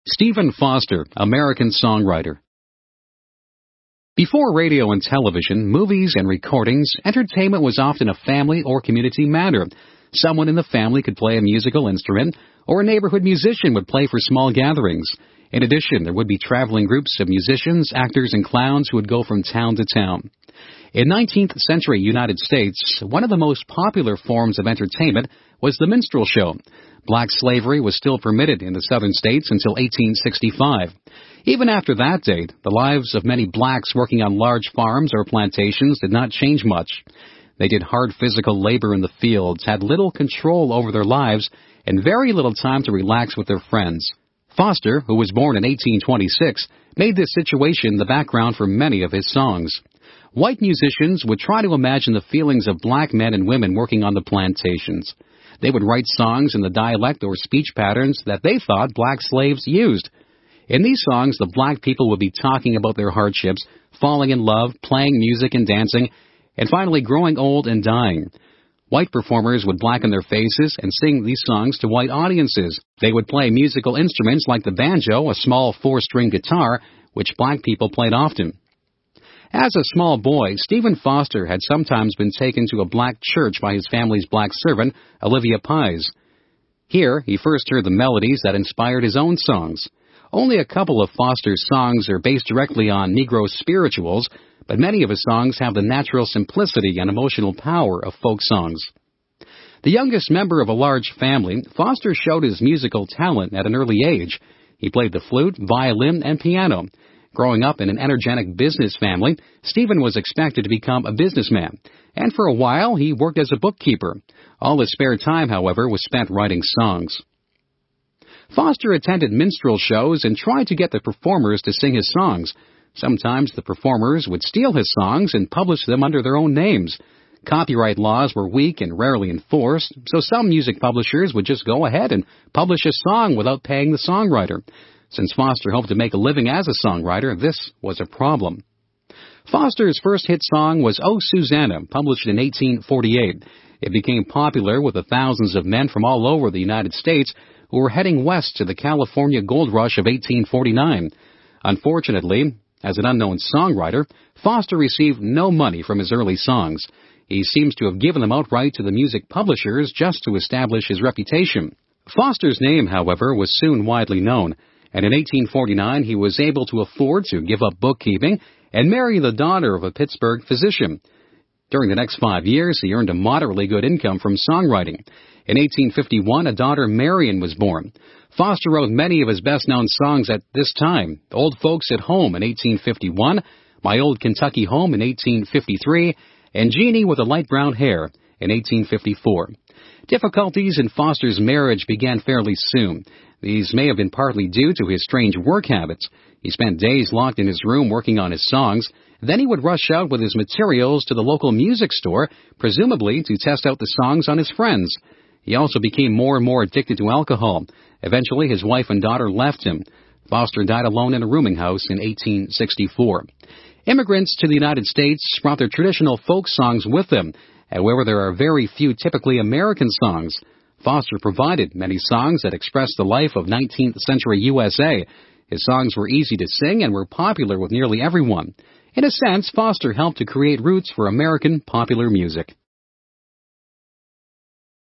Stephen Foster, American songwriter. Before radio and television, movies and recordings, entertainment was often a family or community matter. Someone in the family could play a musical instrument, or a neighborhood musician would play for small gatherings. In addition, there would be traveling groups of musicians, actors, and clowns who would go from town to town. In 19th century United States, one of the most popular forms of entertainment was the minstrel show. Black slavery was still permitted in the southern states until 1865. Even after that date, the lives of many blacks working on large farms or plantations did not change much. They did hard physical labor in the fields, had little control over their lives, and very little time to relax with their friends. Foster, who was born in 1826, made this situation the background for many of his songs. White musicians would try to imagine the feelings of black men and women working on the plantations. They would write songs in the dialect or speech patterns that they thought black slaves used. In these songs, the black people would be talking about their hardships, falling in love, playing music and dancing, and finally growing old and dying. White performers would blacken their faces and sing these songs to white audiences. They would play musical instruments like the banjo, a small four-string guitar, which black people played often. As a small boy, Stephen Foster had sometimes been taken to a black church by his family's black servant, Olivia Pies. Here, he first heard the melodies that inspired his own songs. Only a couple of Foster's songs are based directly on Negro spirituals, but many of his songs have the natural simplicity and emotional power of folk songs. The youngest member of a large family, Foster showed his musical talent at an early age. He played the flute, violin, and piano. Growing up in an energetic business family, Stephen was expected to become a businessman, and for a while he worked as a bookkeeper. All his spare time, however, was spent writing songs. Foster attended minstrel shows and tried to get the performers to sing his songs. Sometimes the performers would steal his songs and publish them under their own names. Copyright laws were weak and rarely enforced, so some music publishers would just go ahead and publish a song without paying the songwriter. Since Foster hoped to make a living as a songwriter, this was a problem. Foster's first hit song was "Oh Susanna," published in 1848. It became popular with the thousands of men from all over the United States who were heading west to the California gold rush of 1849. Unfortunately, as an unknown songwriter, Foster received no money from his early songs. He seems to have given them outright to the music publishers just to establish his reputation. Foster's name, however, was soon widely known, and in 1849 he was able to afford to give up bookkeeping and marry the daughter of a Pittsburgh physician. During the next 5 years, he earned a moderately good income from songwriting. In 1851, a daughter, Marion, was born. Foster wrote many of his best-known songs at this time: "Old Folks at Home" in 1851, "My Old Kentucky Home" in 1853, and "Jeannie with the Light Brown Hair" in 1854. Difficulties in Foster's marriage began fairly soon. These may have been partly due to his strange work habits. He spent days locked in his room working on his songs. Then he would rush out with his materials to the local music store, presumably to test out the songs on his friends. He also became more and more addicted to alcohol. Eventually, his wife and daughter left him. Foster died alone in a rooming house in 1864. Immigrants to the United States brought their traditional folk songs with them. However, there are very few typically American songs. Foster provided many songs that expressed the life of 19th century USA. His songs were easy to sing and were popular with nearly everyone. In a sense, Foster helped to create roots for American popular music.